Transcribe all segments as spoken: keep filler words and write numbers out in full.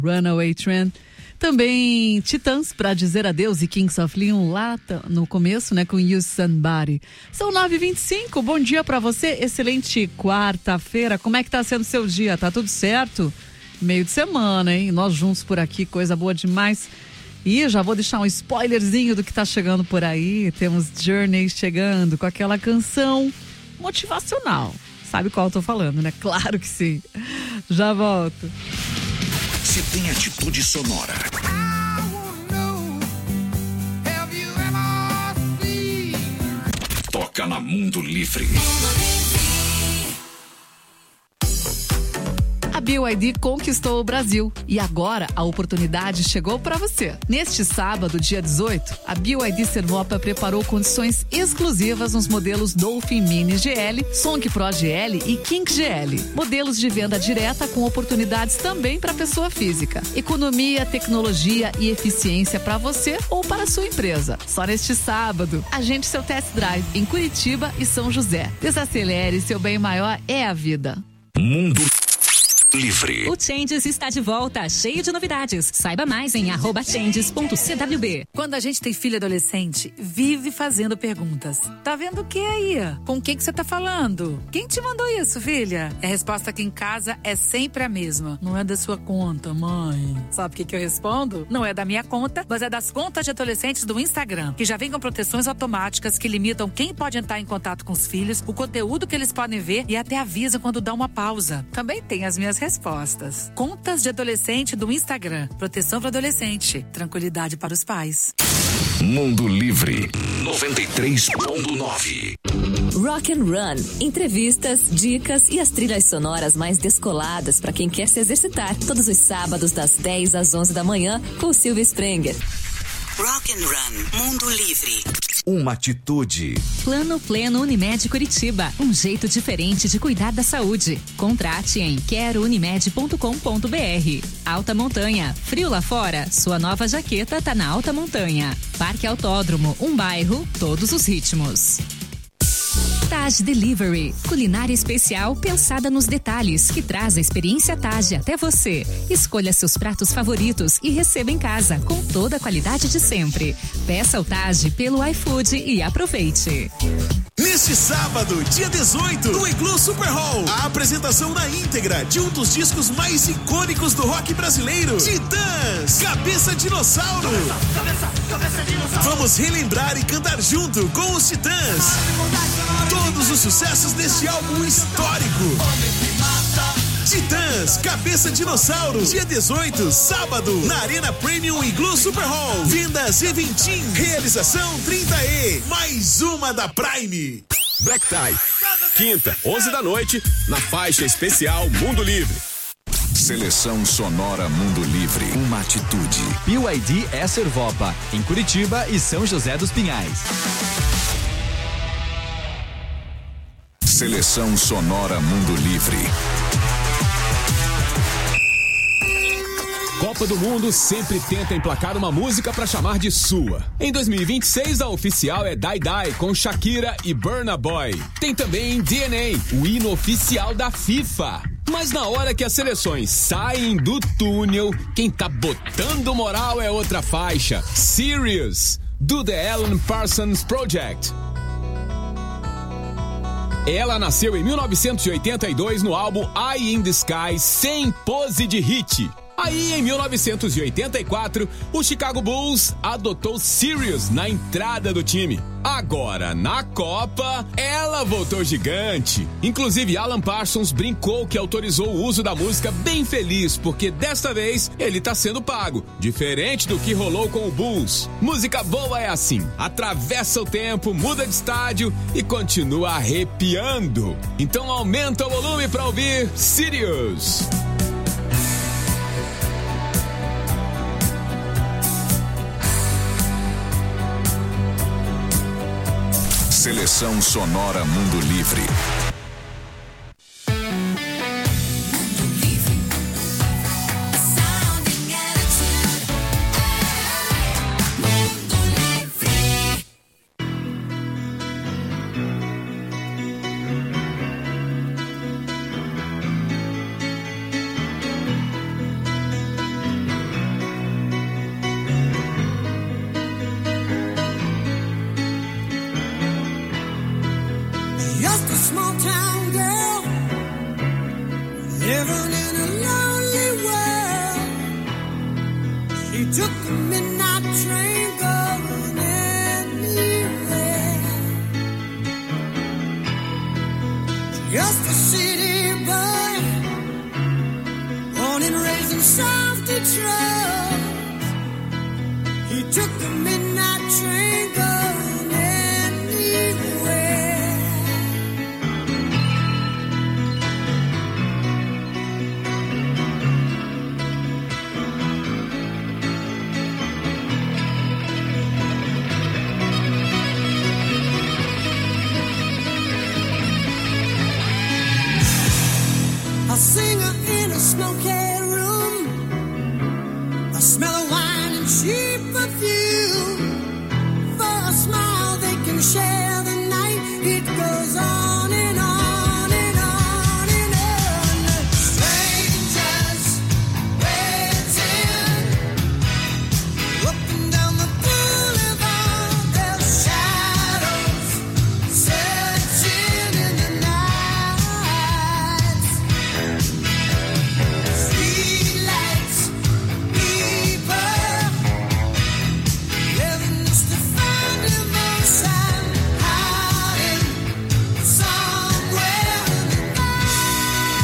Runaway Train. Também Titãs, Pra Dizer Adeus, e Kings of Leon lá no começo, né, com You Somebody. São nove e vinte e cinco, bom dia pra você, excelente quarta-feira. Como é que tá sendo o seu dia? Tá tudo certo? Meio de semana, hein? Nós juntos por aqui, coisa boa demais. E já vou deixar um spoilerzinho do que tá chegando por aí. Temos Journey chegando com aquela canção motivacional. Sabe qual eu tô falando, né? Claro que sim. Já volto. Se tem atitude sonora. Toca na Mundo Livre. A B Y D conquistou o Brasil e agora a oportunidade chegou para você. Neste sábado, dia dezoito, a B Y D Servopa preparou condições exclusivas nos modelos Dolphin Mini G L, Song Pro G L e Kink G L. Modelos de venda direta com oportunidades também para pessoa física. Economia, tecnologia e eficiência para você ou para sua empresa. Só neste sábado, agende seu test drive em Curitiba e São José. Desacelere, seu bem maior é a vida. Mundo Livre. O Changes está de volta, cheio de novidades. Saiba mais em arroba changes ponto c w b. Quando a gente tem filho adolescente, vive fazendo perguntas. Tá vendo o que aí? Com quem que você tá falando? Quem te mandou isso, filha? A resposta aqui em casa é sempre a mesma. Não é da sua conta, mãe. Sabe o que que eu respondo? Não é da minha conta, mas é das contas de adolescentes do Instagram, que já vem com proteções automáticas que limitam quem pode entrar em contato com os filhos, o conteúdo que eles podem ver e até avisa quando dá uma pausa. Também tem as minhas respostas. Contas de adolescente do Instagram. Proteção para adolescente. Tranquilidade para os pais. Mundo Livre noventa e três ponto nove. Rock and Run. Entrevistas, dicas e as trilhas sonoras mais descoladas para quem quer se exercitar. Todos os sábados das dez às onze da manhã com Silvia Sprenger. Rock and Run. Mundo Livre. Uma atitude. Plano Pleno Unimed Curitiba. Um jeito diferente de cuidar da saúde. Contrate em quero unimed ponto com ponto b r. Alta Montanha. Frio lá fora? Sua nova jaqueta tá na Alta Montanha. Parque Autódromo. Um bairro, todos os ritmos. Taj Delivery, culinária especial pensada nos detalhes, que traz a experiência Taj até você. Escolha seus pratos favoritos e receba em casa com toda a qualidade de sempre. Peça o Taj pelo iFood e aproveite. Neste sábado, dia dezoito, no Igloo Super Hall, a apresentação na íntegra de um dos discos mais icônicos do rock brasileiro, Titãs, Cabeça Dinossauro. Cabeça, cabeça dinossauro. Vamos relembrar e cantar junto com os Titãs todos os sucessos deste álbum histórico. Titãs, Cabeça Dinossauro, dia dezoito, sábado, na Arena Premium Igloo Super Hall. Vendas Eventim, realização trinta E, mais uma da Prime. Black Tie, quinta, onze da noite, na faixa especial Mundo Livre. Seleção sonora Mundo Livre. Uma atitude. B Y D é Servopa, em Curitiba e São José dos Pinhais. Seleção sonora Mundo Livre. Copa do Mundo sempre tenta emplacar uma música pra chamar de sua. Em dois mil e vinte e seis, a oficial é Die Die, com Shakira e Burna Boy. Tem também D N A, o hino oficial da FIFA. Mas na hora que as seleções saem do túnel, quem tá botando moral é outra faixa, Serious, do The Alan Parsons Project. Ela nasceu em mil novecentos e oitenta e dois no álbum Eye in the Sky, sem pose de hit. Aí, em mil novecentos e oitenta e quatro, o Chicago Bulls adotou Sirius na entrada do time. Agora, na Copa, ela voltou gigante. Inclusive, Alan Parsons brincou que autorizou o uso da música bem feliz, porque desta vez ele tá sendo pago, diferente do que rolou com o Bulls. Música boa é assim, atravessa o tempo, muda de estádio e continua arrepiando. Então aumenta o volume pra ouvir Sirius. Seleção sonora Mundo Livre. took the midnight train going anywhere. Just a city boy, born and raised in South Detroit. He took the midnight train going anywhere. A singer in a smoky room, a smell of wine and cheap perfume. For a smile they can share the night. It goes on and on and on and on. Strangers waiting up and down the boulevard. Their shadows searching in the night. Streetlights, people, living just to find emotion, hiding somewhere in the night.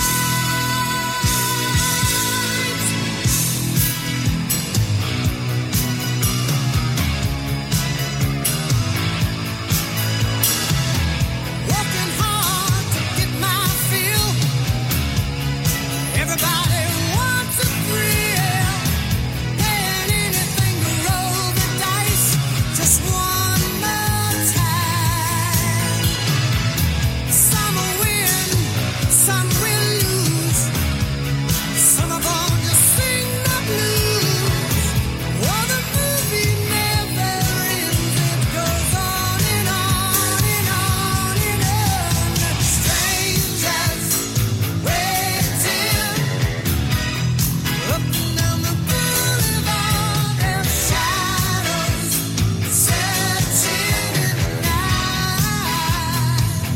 Working hard to get my fill. Everybody wants a thrill. Paying anything to roll the dice just one more time. Some will win, some will lose. Some of them just sing the blues. Oh, the movie never ends. It goes on and on and on and on. Strangers waiting up and down the boulevard. Their shadows searching in the night.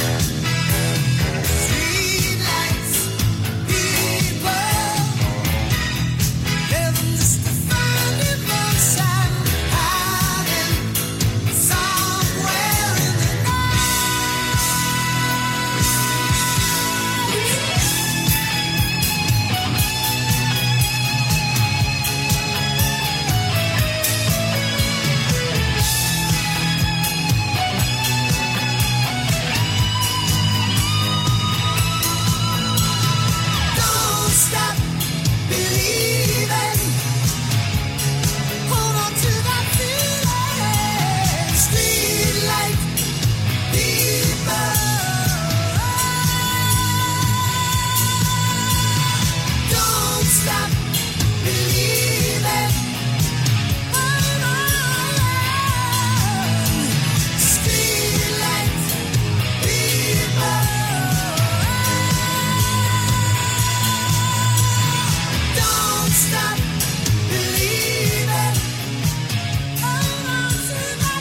Streetlights, people, living just to find emotion, hiding somewhere in the night. Don't stop believing. Hold on to that feeling. Streetlight people. Don't stop believing. Hold on. Streetlight people. Don't stop believing. Hold on to that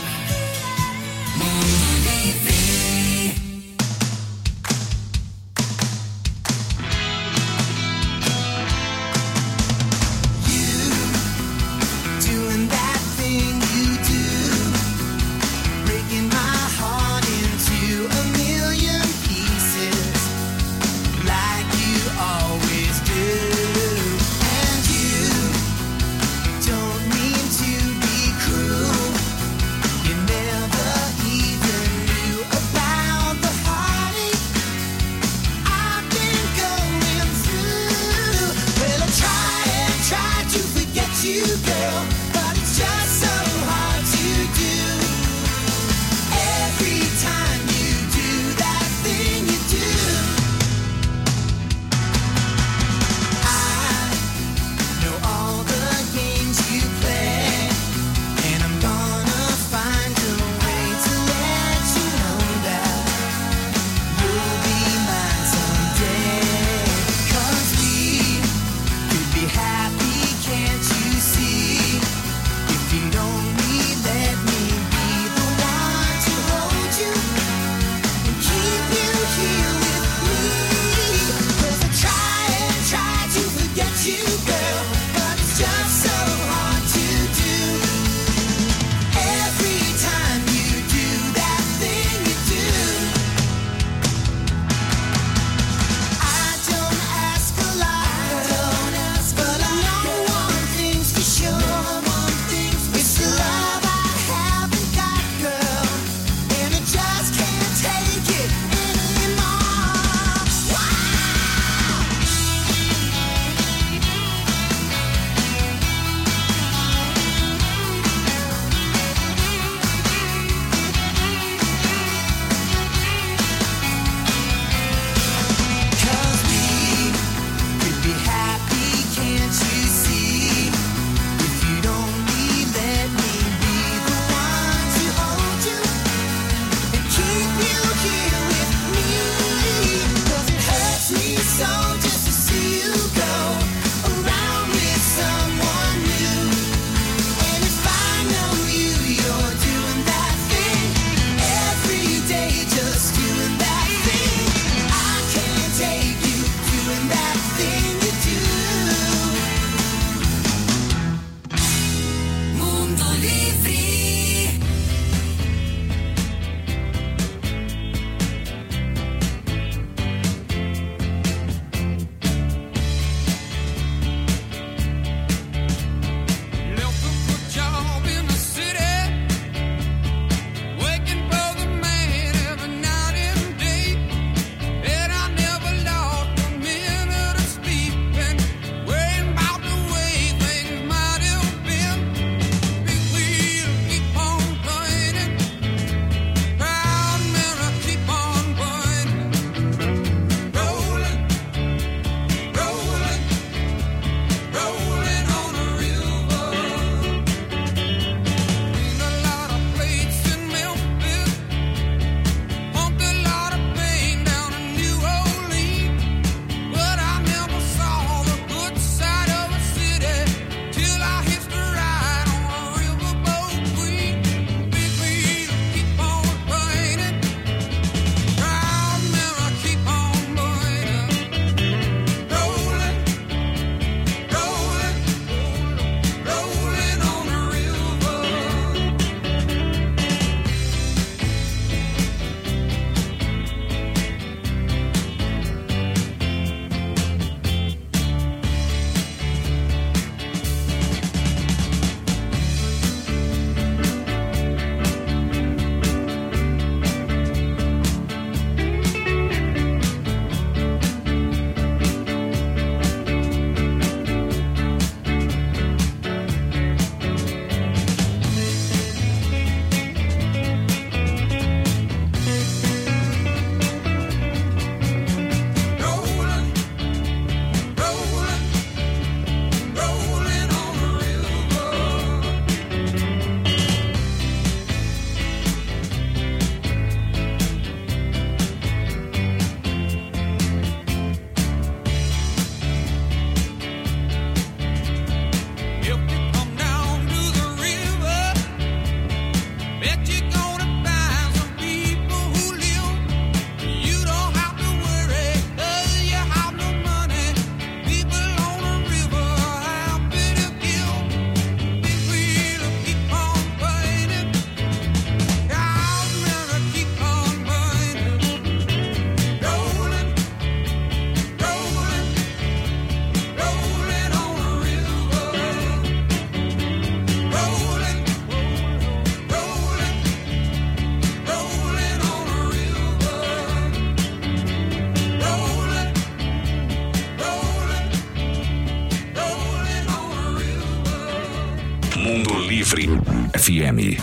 doing that thing you do, breaking my heart into a million pieces, like you always do. And you don't mean to be cruel. You never even knew about the heartache I've been going through. Well, I try and try to forget you, girl, but it's just so hard to do. Every time you do that thing you do, I know all the games you play, and I'm gonna find a way to let you know that you'll be mine someday. 'Cause we could be happy, can't you see? Mundo Livre F M.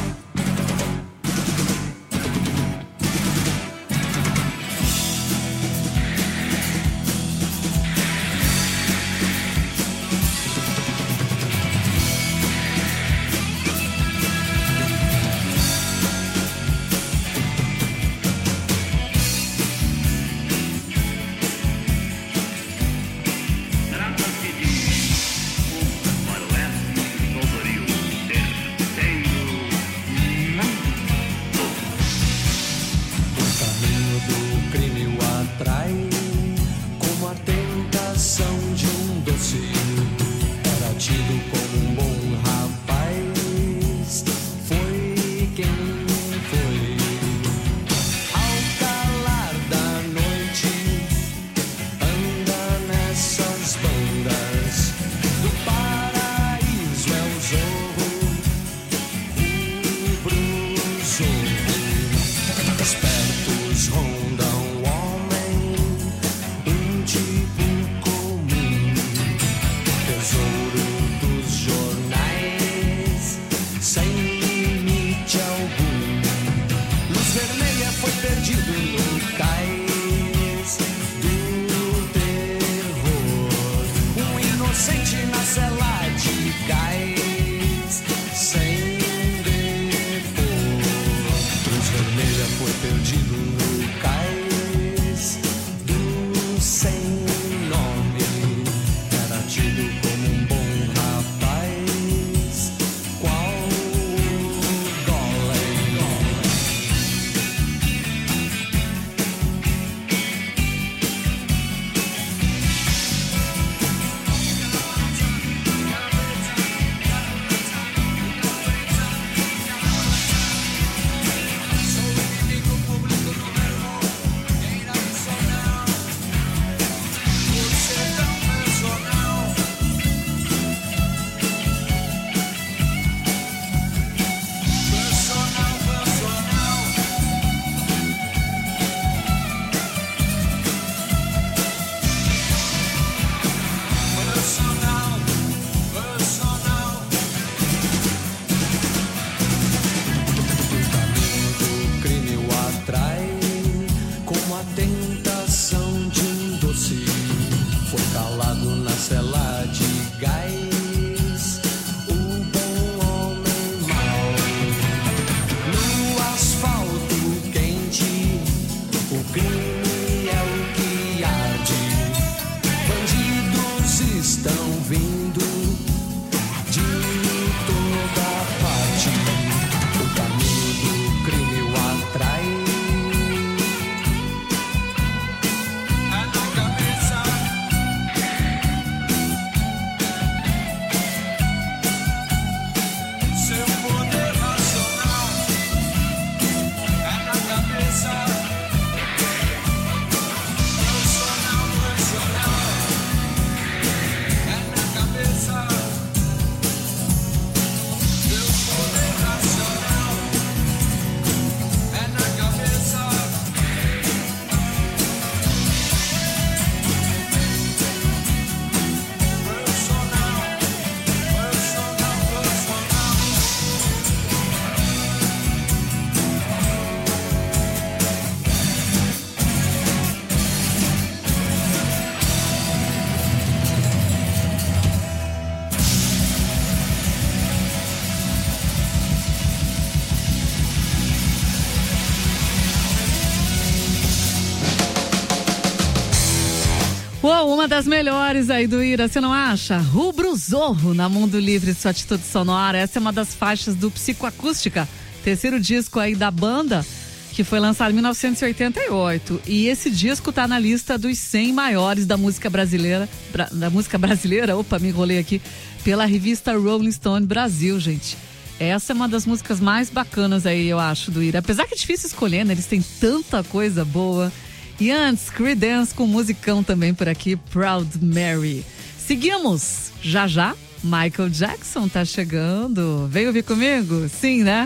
Uou, uma das melhores aí do Ira, você não acha? Rubro Zorro na Mundo Livre, sua atitude sonora. Essa é uma das faixas do Psicoacústica, terceiro disco aí da banda, que foi lançado em mil novecentos e oitenta e oito. E esse disco tá na lista dos cem maiores da música brasileira, bra, da música brasileira, opa, me enrolei aqui, pela revista Rolling Stone Brasil, gente. Essa é uma das músicas mais bacanas aí, eu acho, do Ira. Apesar que é difícil escolher, né? Eles têm tanta coisa boa. E antes, Creedence com musicão também por aqui, Proud Mary. Seguimos, já já, Michael Jackson tá chegando. Vem ouvir comigo? Sim, né?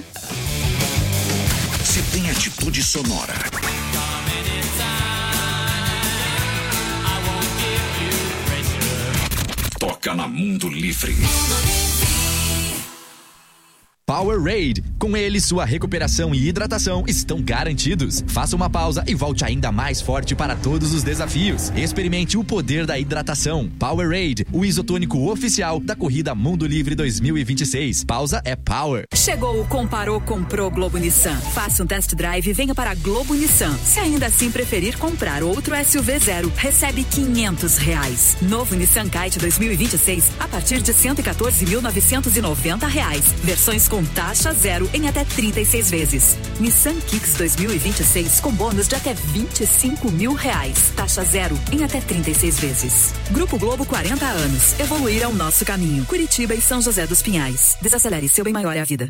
Se tem atitude sonora. Toca na Mundo Livre. Powerade. Com ele, sua recuperação e hidratação estão garantidos. Faça uma pausa e volte ainda mais forte para todos os desafios. Experimente o poder da hidratação. Powerade, o isotônico oficial da Corrida Mundo Livre dois mil e vinte e seis. Pausa é power. Chegou o Comparou, Comprou Globo Nissan. Faça um test drive e venha para a Globo Nissan. Se ainda assim preferir comprar outro S U V zero, recebe quinhentos reais. Novo Nissan Kite dois mil e vinte e seis a partir de cento e quatorze mil novecentos e noventa reais. Versões com taxa zero em até trinta e seis vezes. Nissan Kicks dois mil e vinte e seis com bônus de até vinte e cinco mil reais. Taxa zero em até trinta e seis vezes. Grupo Globo, quarenta anos. Evoluir é o nosso caminho. Curitiba e São José dos Pinhais. Desacelere, seu bem maior é a vida.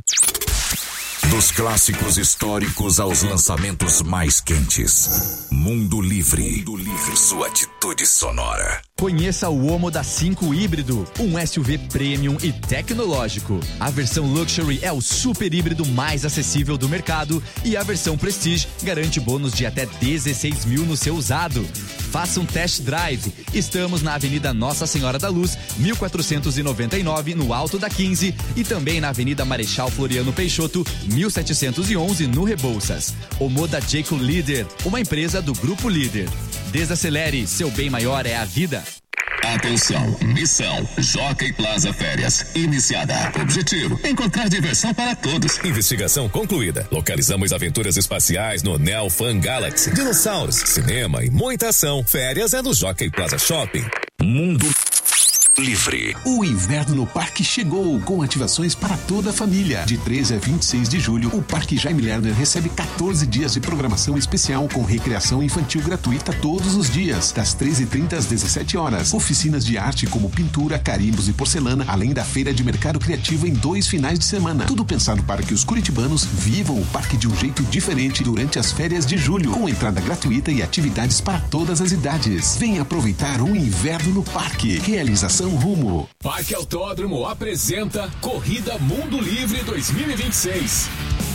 Dos clássicos históricos aos lançamentos mais quentes. Mundo Livre. Mundo Livre. Sua atitude sonora. Conheça o Omoda cinco híbrido, um S U V premium e tecnológico. A versão Luxury é o super híbrido mais acessível do mercado e a versão Prestige garante bônus de até dezesseis mil no seu usado. Faça um test drive. Estamos na Avenida Nossa Senhora da Luz, mil quatrocentos e noventa e nove, no Alto da quinze, e também na Avenida Marechal Floriano Peixoto, mil setecentos e onze, no Rebouças. Omoda Jacob Líder, uma empresa do Grupo Líder. Desacelere, seu bem maior é a vida. Atenção, missão, Jockey Plaza Férias, iniciada. Objetivo, encontrar diversão para todos. Investigação concluída. Localizamos aventuras espaciais no Neo Fan Galaxy, dinossauros, cinema e muita ação. Férias é no Jockey Plaza Shopping. Mundo Livre. O inverno no parque chegou, com ativações para toda a família. De treze a vinte e seis de julho, o Parque Jaime Lerner recebe quatorze dias de programação especial com recreação infantil gratuita todos os dias, das treze e trinta às dezessete horas. Oficinas de arte como pintura, carimbos e porcelana, além da feira de mercado criativo em dois finais de semana. Tudo pensado para que os curitibanos vivam o parque de um jeito diferente durante as férias de julho, com entrada gratuita e atividades para todas as idades. Venha aproveitar um inverno no parque. Realização Rumo. Parque Autódromo apresenta Corrida Mundo Livre dois mil e vinte e seis.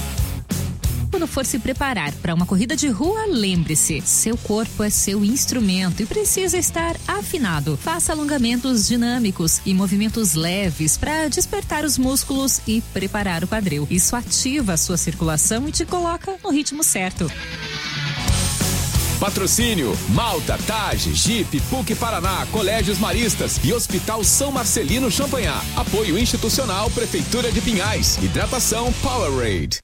Quando for se preparar para uma corrida de rua, lembre-se, seu corpo é seu instrumento e precisa estar afinado. Faça alongamentos dinâmicos e movimentos leves para despertar os músculos e preparar o quadril. Isso ativa a sua circulação e te coloca no ritmo certo. Patrocínio: Malta, Tage, Jeep, P U C Paraná, Colégios Maristas e Hospital São Marcelino Champanhar. Apoio institucional Prefeitura de Pinhais. Hidratação Powerade.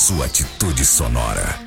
sua atitude sonora.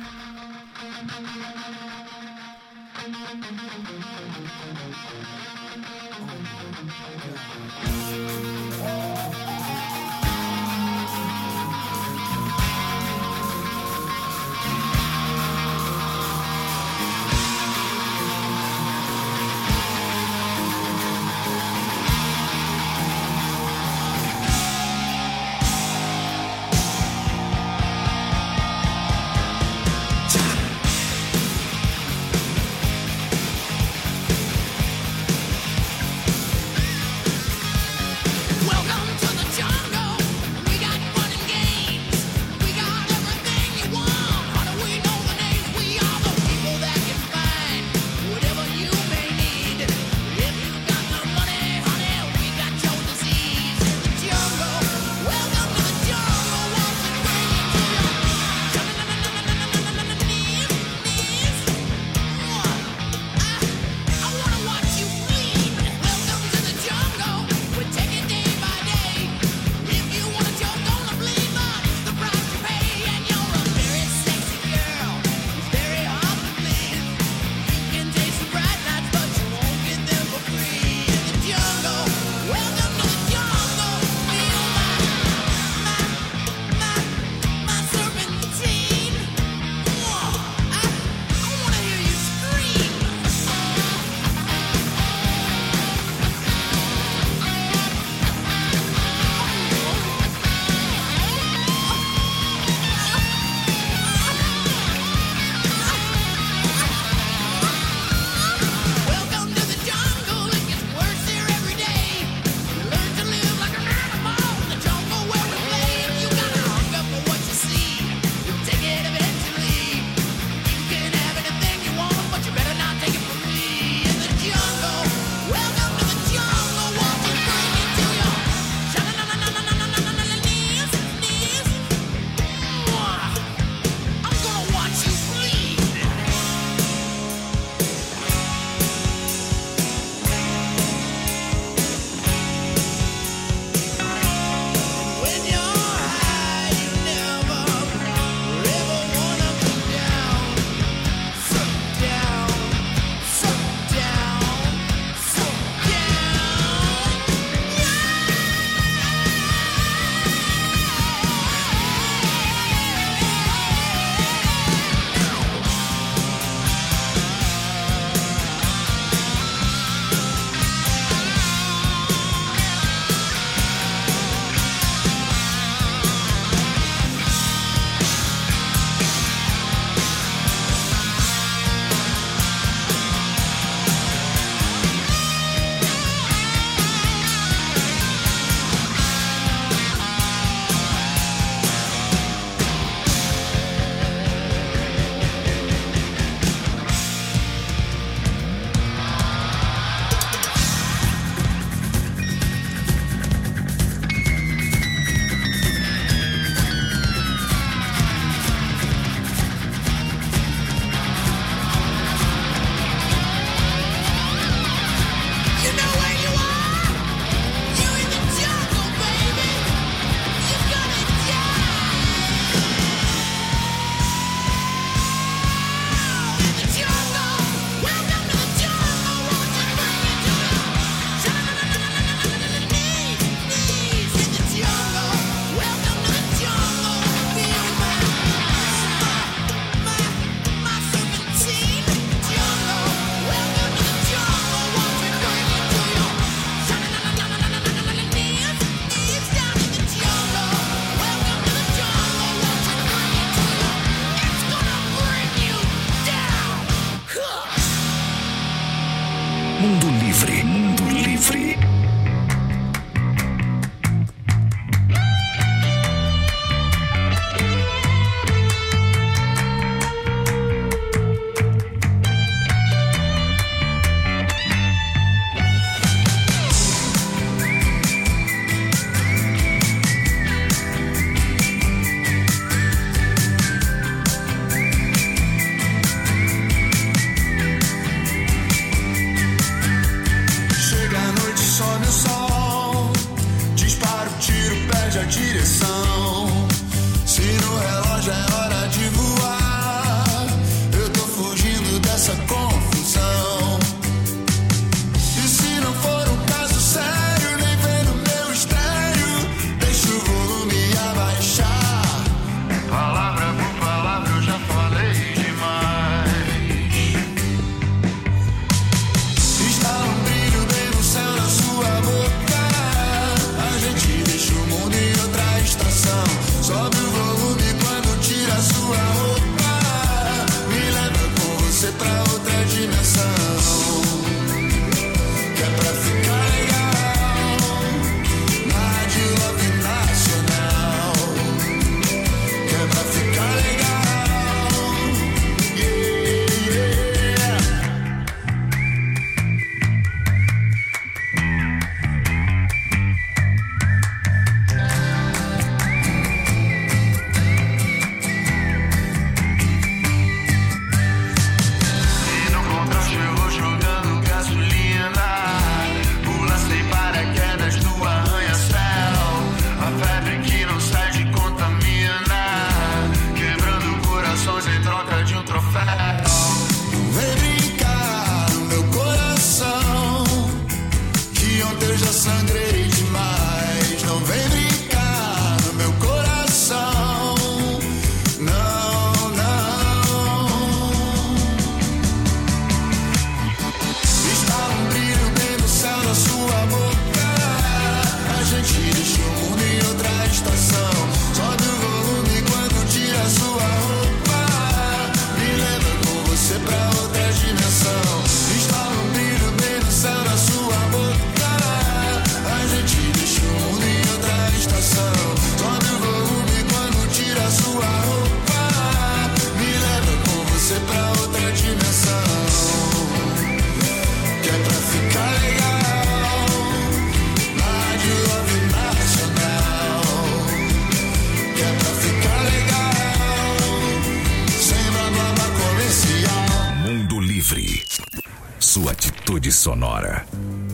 Atitude Sonora.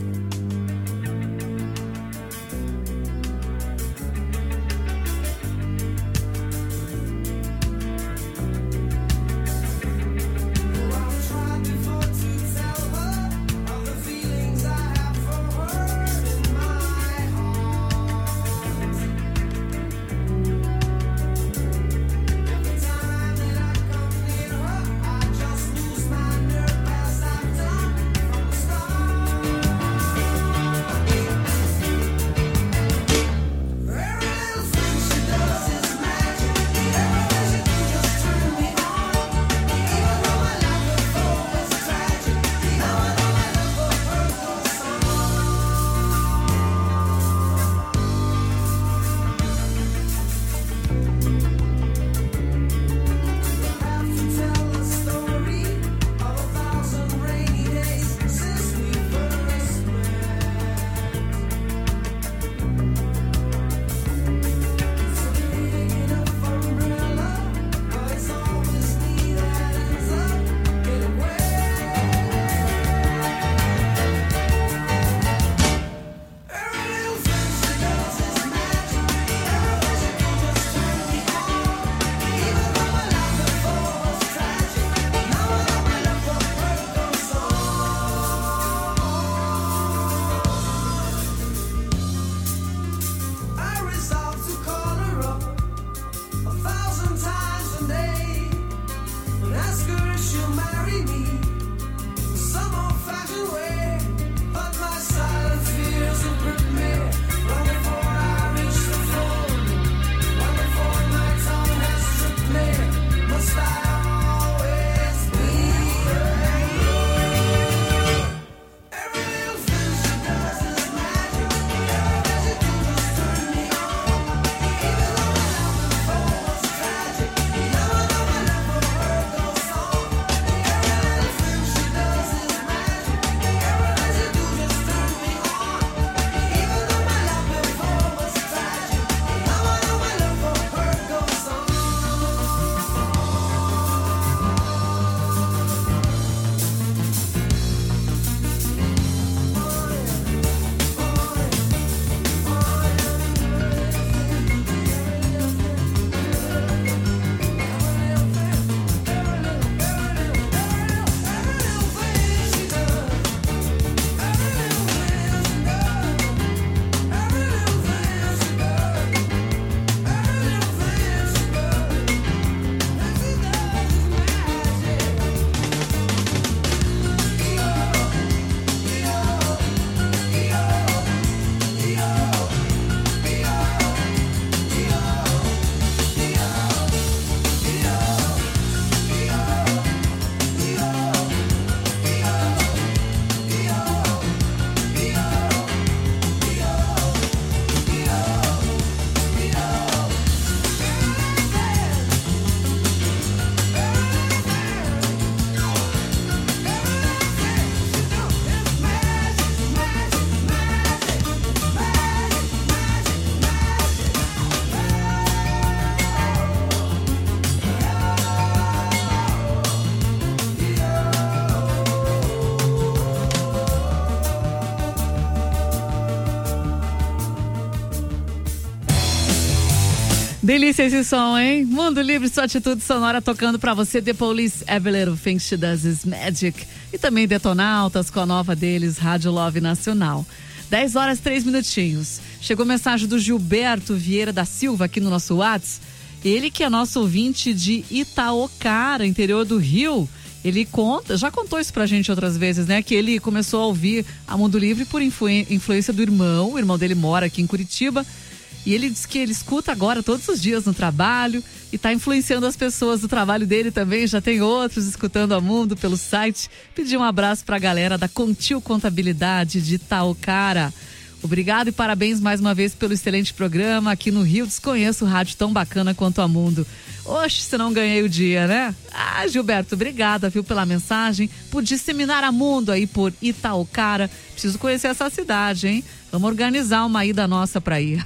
Delícia esse som, hein? Mundo Livre, sua atitude sonora tocando pra você. The Police, Every Little Thing She Does Is Magic. E também Detonautas com a nova deles, Rádio Love Nacional. dez horas, três minutinhos. Chegou mensagem do Gilberto Vieira da Silva aqui no nosso WhatsApp. Ele que é nosso ouvinte de Itaocara, interior do Rio. Ele conta, já contou isso pra gente outras vezes, né? Que ele começou a ouvir a Mundo Livre por influ- influência do irmão. O irmão dele mora aqui em Curitiba. E ele diz que ele escuta agora todos os dias no trabalho e está influenciando as pessoas do trabalho dele também. Já tem outros escutando a Mundo pelo site. Pedir um abraço para a galera da Contil Contabilidade de Itaocara. Obrigado e parabéns mais uma vez pelo excelente programa. Aqui no Rio desconheço rádio tão bacana quanto a Mundo. Oxe, se não ganhei o dia, né? Ah, Gilberto, obrigada, viu, pela mensagem, por disseminar a Mundo aí por Itaocara. Preciso conhecer essa cidade, hein? Vamos organizar uma ida nossa pra ir.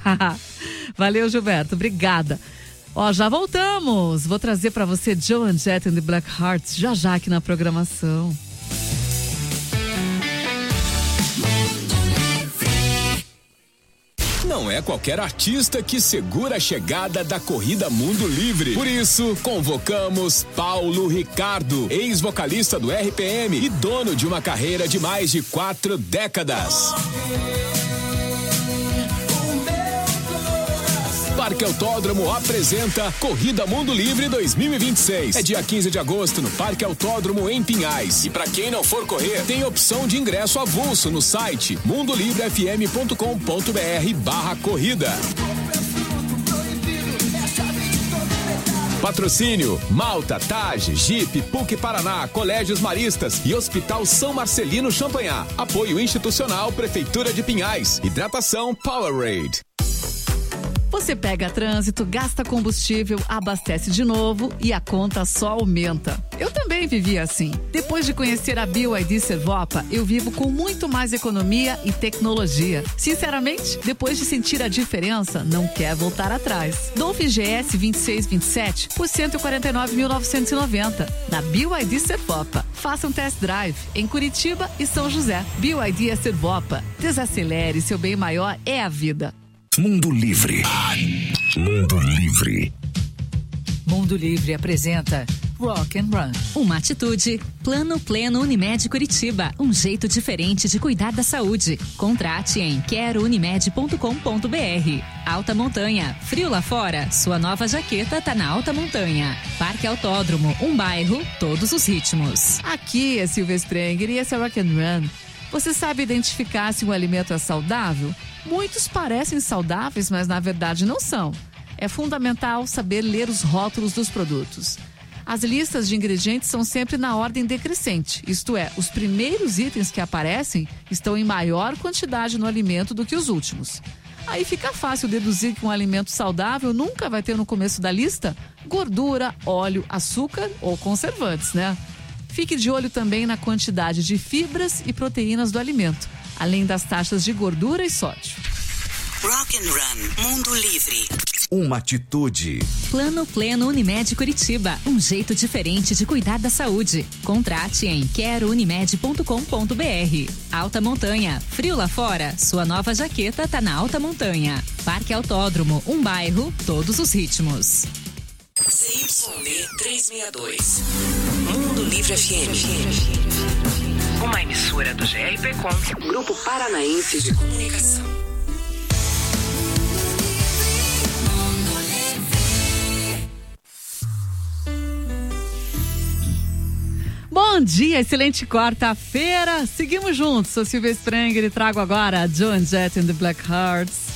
Valeu, Gilberto, obrigada. Ó, já voltamos. Vou trazer pra você Joan Jett and the Black Hearts já já aqui na programação. não é qualquer artista que segura a chegada da Corrida Mundo Livre. Por isso, convocamos Paulo Ricardo, ex-vocalista do R P M e dono de uma carreira de mais de quatro décadas. Parque Autódromo apresenta Corrida Mundo Livre dois mil e vinte e seis. É dia quinze de agosto no Parque Autódromo em Pinhais. E para quem não for correr, tem opção de ingresso avulso no site mundolivrefm.com.br barra corrida. Patrocínio: Malta, Tage, Jeep, P U C Paraná, Colégios Maristas e Hospital São Marcelino Champagnat. Apoio institucional Prefeitura de Pinhais. Hidratação Powerade. Você pega trânsito, gasta combustível, abastece de novo e a conta só aumenta. Eu também vivia assim. Depois de conhecer a B Y D Servopa, eu vivo com muito mais economia e tecnologia. Sinceramente, depois de sentir a diferença, não quer voltar atrás. Dolphin G S vinte e seis vinte e sete por cento e quarenta e nove mil novecentos e noventa na B Y D Servopa. Faça um test drive em Curitiba e São José. B Y D é Servopa. Desacelere, seu bem maior é a vida. Mundo Livre. Mundo Livre. Mundo Livre apresenta Rock and Run. Uma atitude. Plano Pleno Unimed Curitiba. Um jeito diferente de cuidar da saúde. Contrate em quero unimed ponto com ponto br. Alta Montanha. Frio lá fora? Sua nova jaqueta tá na Alta Montanha. Parque Autódromo. Um bairro. Todos os ritmos. Aqui é Silvia Sprenger e esse é Rock and Run. Você sabe identificar se um alimento é saudável? Muitos parecem saudáveis, mas na verdade não são. É fundamental saber ler os rótulos dos produtos. As listas de ingredientes são sempre na ordem decrescente, isto é, os primeiros itens que aparecem estão em maior quantidade no alimento do que os últimos. Aí fica fácil deduzir que um alimento saudável nunca vai ter no começo da lista gordura, óleo, açúcar ou conservantes, né? Fique de olho também na quantidade de fibras e proteínas do alimento, além das taxas de gordura e sódio. Rock and Run, Mundo Livre. Uma atitude. Plano Pleno Unimed Curitiba. Um jeito diferente de cuidar da saúde. Contrate em quero unimed ponto com ponto br. Alta Montanha. Frio lá fora? Sua nova jaqueta tá na Alta Montanha. Parque Autódromo. Um bairro. Todos os ritmos. C Y B trezentos e sessenta e dois. Mundo Livre F M. Uma emissora do G R P Com, Grupo Paranaense de Comunicação. Bom dia, excelente quarta-feira. Seguimos juntos. Sou Silvia Sprenger e trago agora Joan Jett and the Black Hearts.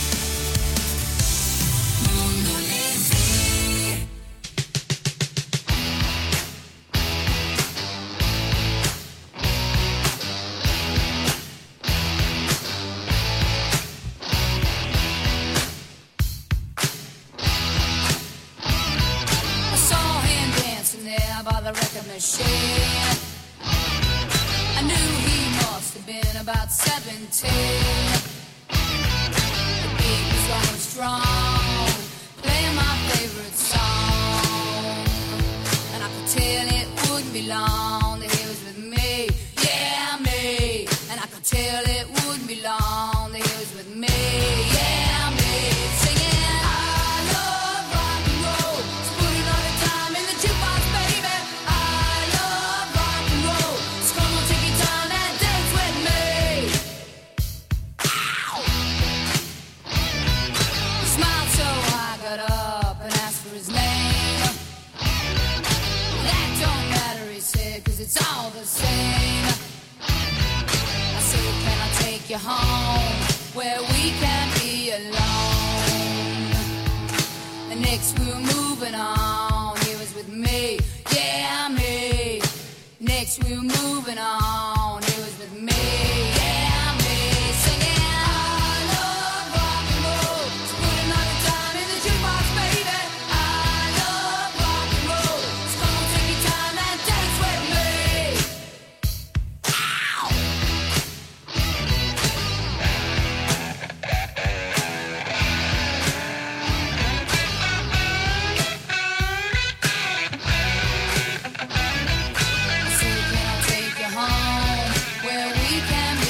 I knew he must have been about seventeen. The beat was going strong, playing my favorite song, and I could tell it wouldn't be long that he was with me, yeah me. And I could tell it wouldn't be long that he was with me, yeah me. Singing I love rock and roll, so put another time in the jukebox, baby. It's all the same. I said, can I take you home where we can be alone? And next we're moving on. He was with me, yeah me. Next we're moving on. He was with me, yeah me. Singing I love rock and roll, so put another time in the jukebox, baby. I love rock and roll, so come on, take your time and dance with me. Where we can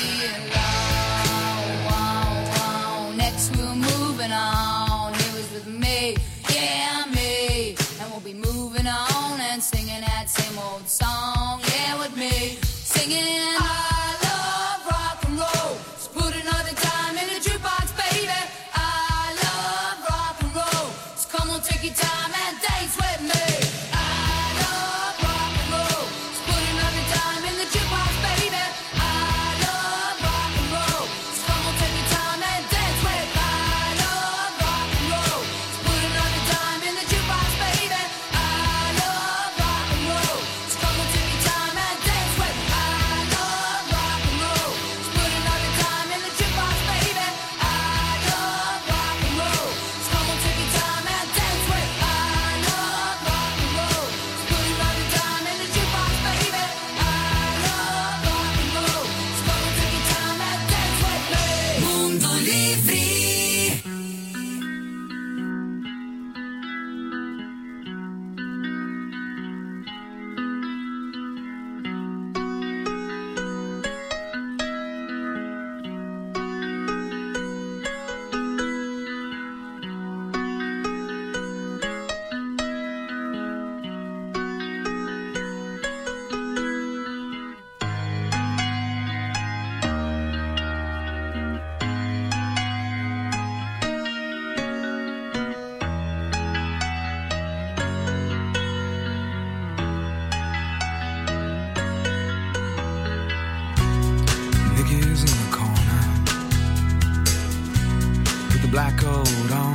black coat on,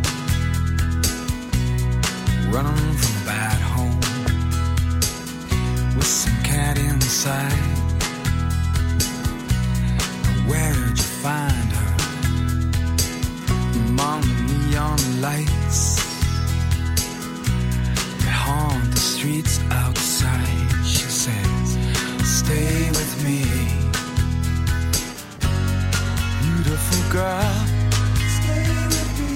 running from a bad home, with some cat inside. Where'd you find her? Among the neon lights that haunt the streets outside. She says, stay with me, beautiful girl. Stay with me,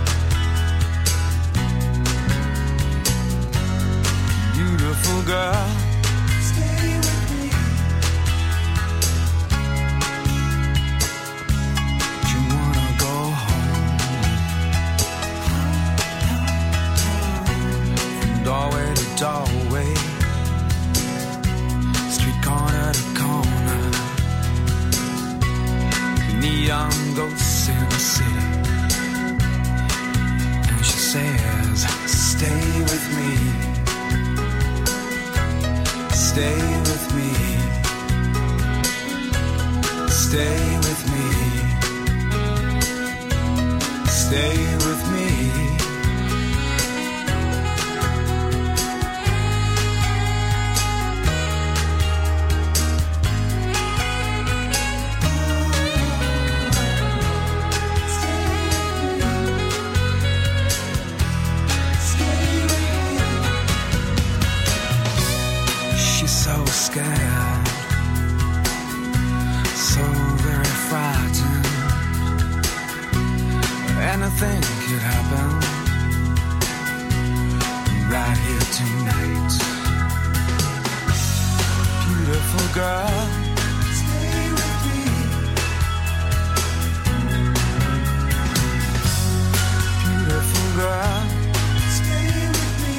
beautiful girl. Stay with me. You wanna go home, from doorway to doorway, street corner to corner, neon ghosts in the city. And she says, stay with me, stay with me, stay with me, stay with me. She's so scared, so very frightened. Anything could happen right here tonight. Beautiful girl, stay with me. Beautiful girl, stay with me.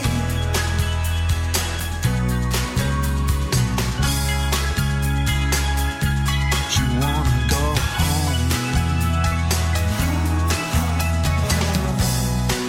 You wanna go home,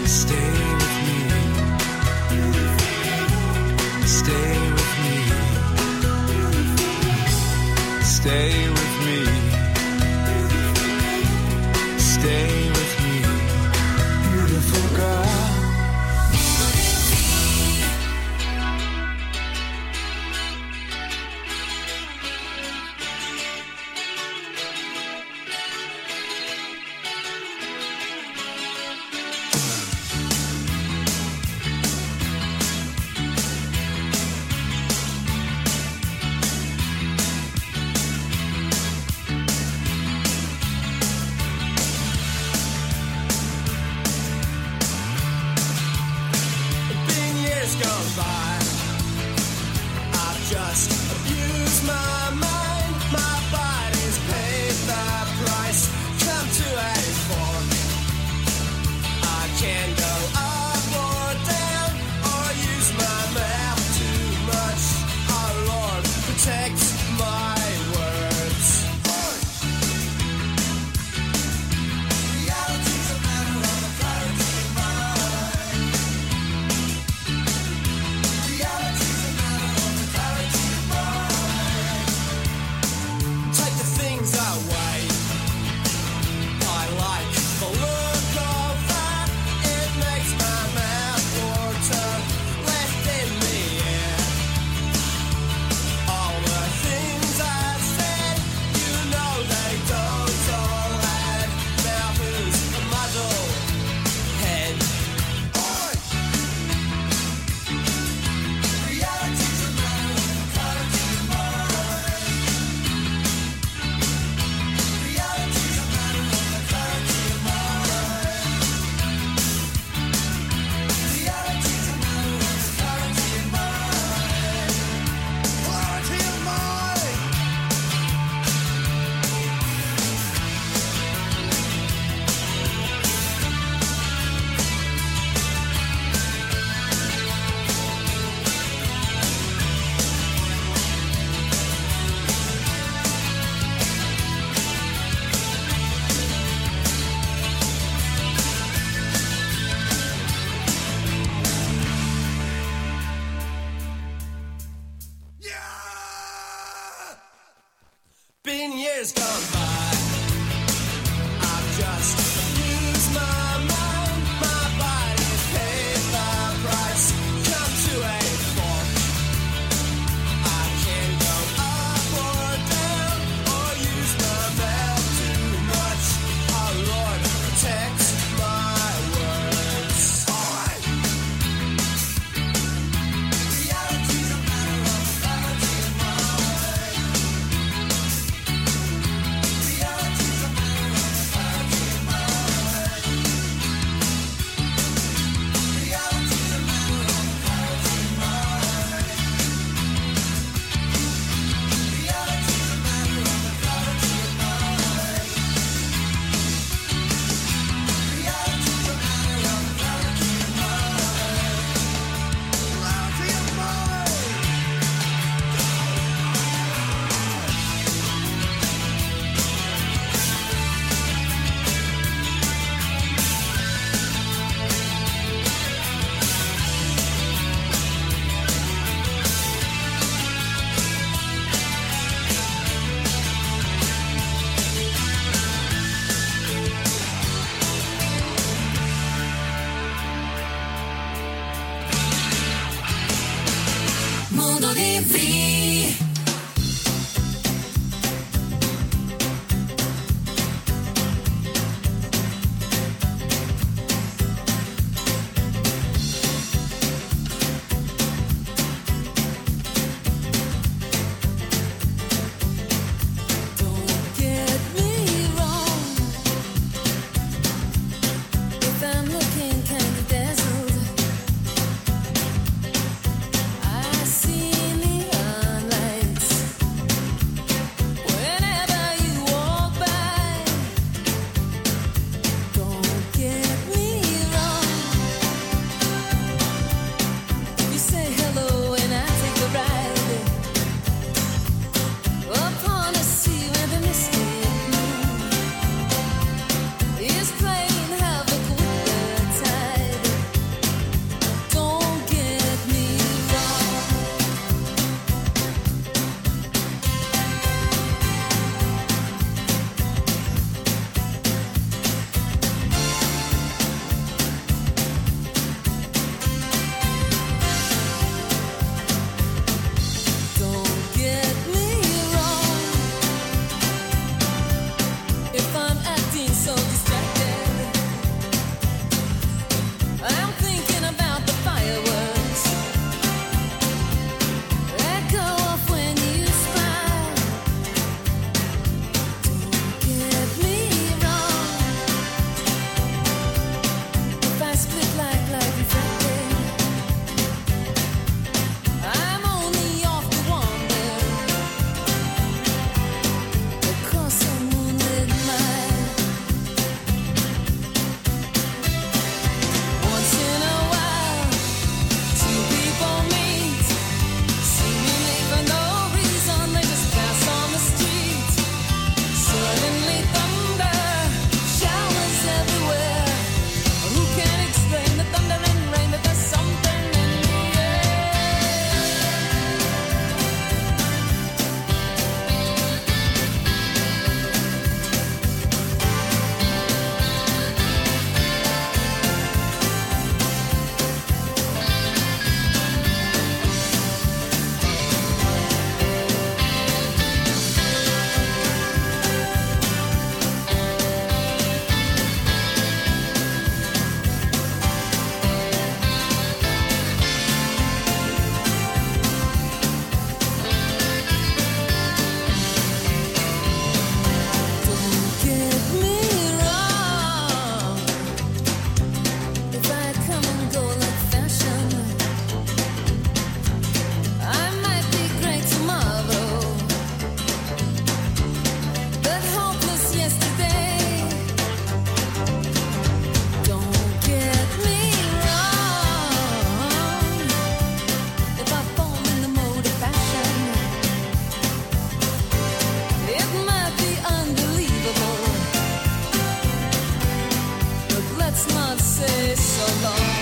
so long.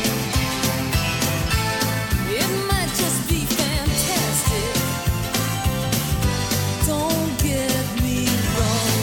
It might just be fantastic. Don't get me wrong.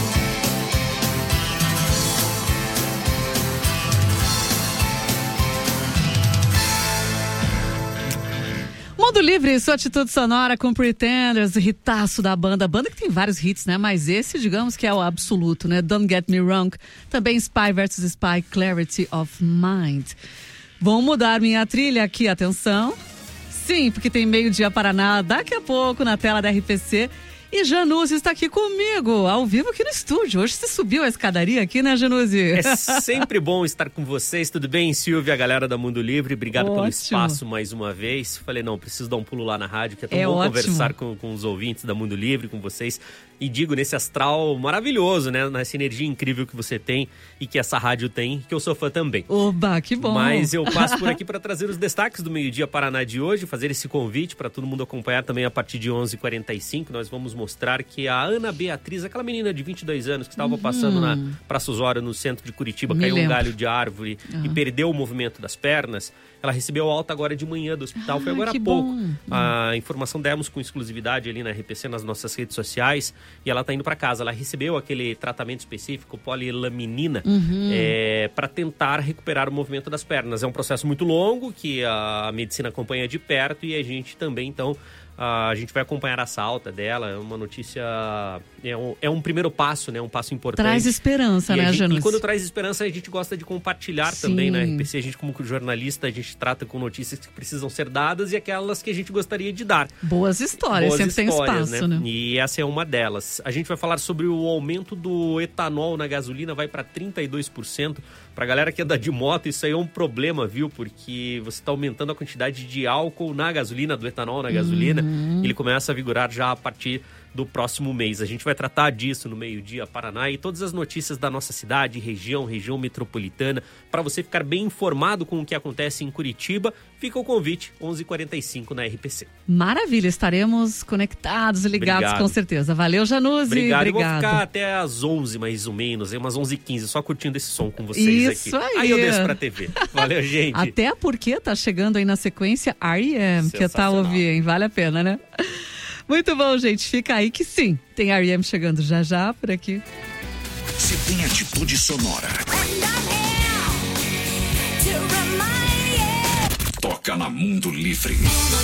Mundo Livre, sua atitude sonora com Pretenders, hitaço da banda. A banda que tem vários hits, né? Mas esse, digamos que é o absoluto, né? Don't Get Me Wrong. Também Spy versus. Spy, Clarity of Mind. Vou mudar minha trilha aqui, atenção. Sim, porque tem meio-dia Paraná daqui a pouco na tela da R P C. E Januse está aqui comigo, ao vivo aqui no estúdio. Hoje você subiu a escadaria aqui, né, Januse? É sempre bom estar com vocês. Tudo bem, Silvia, a galera da Mundo Livre? Obrigado Ótimo. Pelo espaço mais uma vez. Falei, não, preciso dar um pulo lá na rádio, que é tão é bom ótimo. Conversar com, com os ouvintes da Mundo Livre, com vocês. E digo, nesse astral maravilhoso, né? Nessa energia incrível que você tem e que essa rádio tem, que eu sou fã também. Oba, que bom! Mas eu passo por aqui para trazer os destaques do Meio-Dia Paraná de hoje, fazer esse convite para todo mundo acompanhar também a partir de onze e quarenta e cinco. Nós vamos mostrar que a Ana Beatriz, aquela menina de vinte e dois anos que estava uhum. passando na Praça Osório, no centro de Curitiba, Me caiu lembro. um galho de árvore uhum. e perdeu o movimento das pernas. Ela recebeu alta agora de manhã do hospital, ah, foi agora há pouco. Bom. A informação demos com exclusividade ali na R P C, nas nossas redes sociais, e ela está indo para casa. Ela recebeu aquele tratamento específico, polilaminina, uhum. é, para tentar recuperar o movimento das pernas. É um processo muito longo, que a medicina acompanha de perto, e a gente também, então, a gente vai acompanhar essa alta dela. É uma notícia, é um, é um primeiro passo, né? Um passo importante. Traz esperança, e né, Janus? E quando traz esperança, a gente gosta de compartilhar Sim. também, né? R P C, a gente como jornalista, a gente trata com notícias que precisam ser dadas e aquelas que a gente gostaria de dar. Boas histórias, Boas sempre histórias, tem espaço, né? né? E essa é uma delas. A gente vai falar sobre o aumento do etanol na gasolina, vai para trinta e dois por cento. Pra galera que anda de moto, isso aí é um problema, viu? Porque você está aumentando a quantidade de álcool na gasolina, do etanol na gasolina. Uhum. Ele começa a vigorar já a partir do próximo mês. A gente vai tratar disso no Meio-Dia Paraná e todas as notícias da nossa cidade, região, região metropolitana. Para você ficar bem informado com o que acontece em Curitiba, fica o convite, onze e quarenta e cinco na R P C. Maravilha, estaremos conectados e ligados Obrigado. Com certeza. Valeu, Januse. Obrigado. Obrigado. Eu vou ficar até às onze, mais ou menos, umas onze e quinze, só curtindo esse som com vocês Isso aqui. Aí. Aí eu desço pra T V. Valeu, gente. Até porque tá chegando aí na sequência R E M, que tá ouvindo, hein? Vale a pena, né? Muito bom, gente. Fica aí que sim. Tem R E M chegando já já por aqui. Se tem atitude sonora. Toca na Mundo Livre.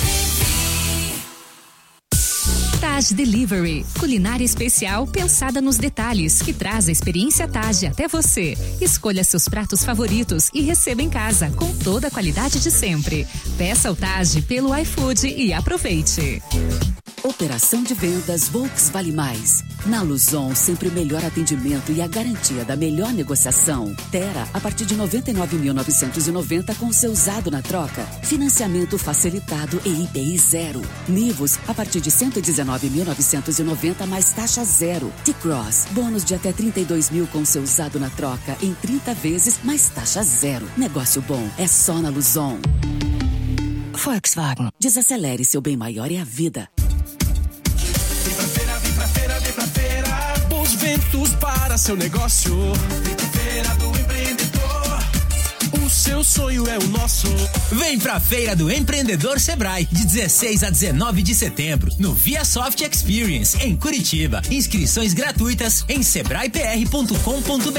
Taj Delivery, culinária especial pensada nos detalhes, que traz a experiência Taj até você. Escolha seus pratos favoritos e receba em casa com toda a qualidade de sempre. Peça o Taj pelo iFood e aproveite. Operação de vendas Volks Vale Mais. Na Luzon, sempre o melhor atendimento e a garantia da melhor negociação. Tera, a partir de noventa e nove mil novecentos e noventa com seu usado na troca. Financiamento facilitado e I P I zero. Nivus, a partir de cento e dezenove mil novecentos e noventa mais taxa zero. T-Cross, bônus de até trinta e dois mil com seu usado na troca em trinta vezes mais taxa zero. Negócio bom é só na Luzon. Volkswagen. Desacelere, seu bem maior é a vida. Vem pra feira, vem pra feira, vem pra feira. Bons ventos para seu negócio. Vem pra feira do empreendedor. O seu sonho é o nosso. Vem pra Feira do Empreendedor Sebrae, de dezesseis a dezenove de setembro, no ViaSoft Experience, em Curitiba. Inscrições gratuitas em sebrae p r ponto com ponto b r.